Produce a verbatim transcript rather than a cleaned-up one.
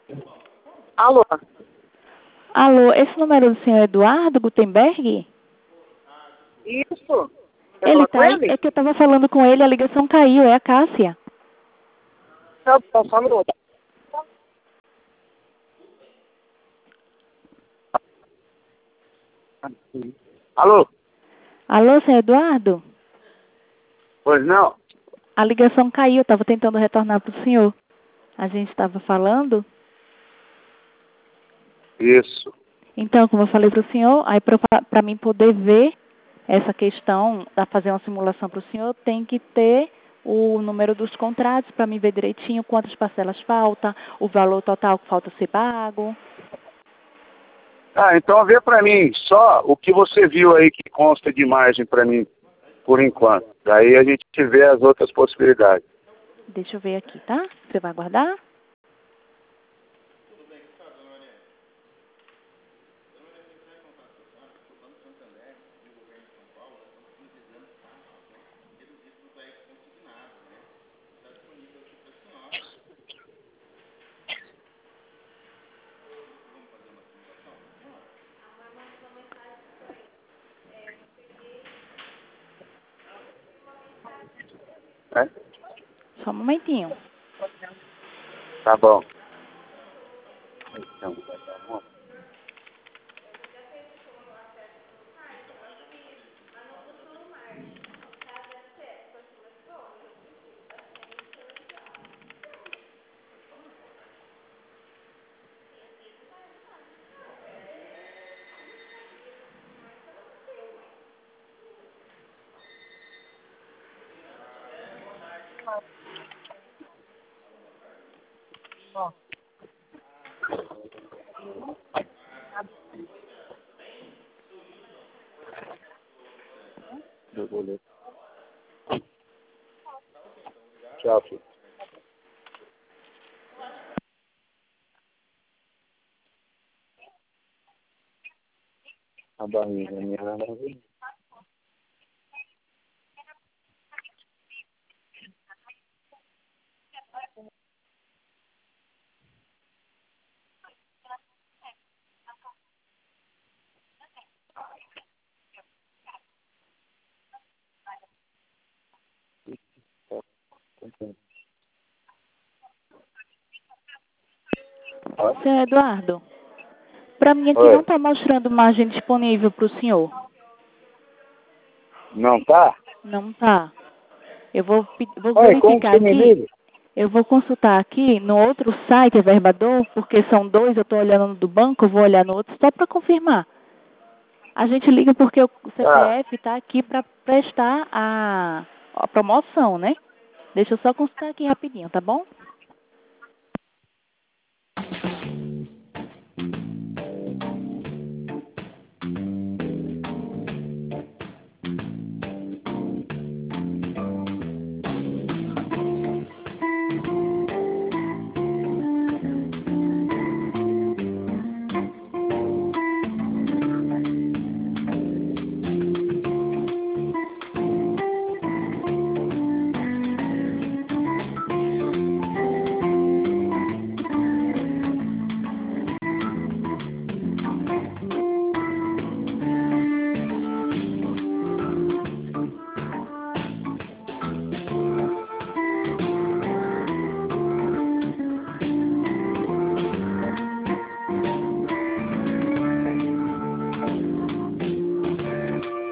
Alô? Alô, esse número do senhor Eduardo Gutenberg? Isso. Você Ele fala tá com aí? ele? É que eu tava falando com ele, a ligação caiu, é a Cássia. Tá bom, só um minuto. Alô? Alô, senhor Eduardo? Pois não? A ligação caiu, eu tava tentando retornar pro senhor. A gente estava falando. Isso. Então, como eu falei pro senhor, aí para mim poder ver essa questão, da fazer uma simulação para o senhor, tem que ter o número dos contratos para mim ver direitinho quantas parcelas falta, o valor total que falta ser pago. Ah, então vê pra mim só o que você viu aí que consta de imagem pra mim, por enquanto. Daí a gente vê as outras possibilidades. Deixa eu ver aqui, tá? Você vai aguardar? Né? Só um momentinho. Tá bom. Então, tá bom. Eu vou ler. Tchau, filho. A barriga minha lá não vem. Senhor Eduardo, para mim aqui não Oi. está mostrando margem disponível para o senhor. Não tá? Não tá. Eu vou, pe- vou Oi, como que verificar você me aqui. liga? Eu vou consultar aqui no outro site, a Verbador, porque são dois, eu estou olhando no do banco, eu vou olhar no outro só para confirmar. A gente liga porque o C P Tá. F está aqui para prestar a, a promoção, né? Deixa eu só consultar aqui rapidinho, tá bom?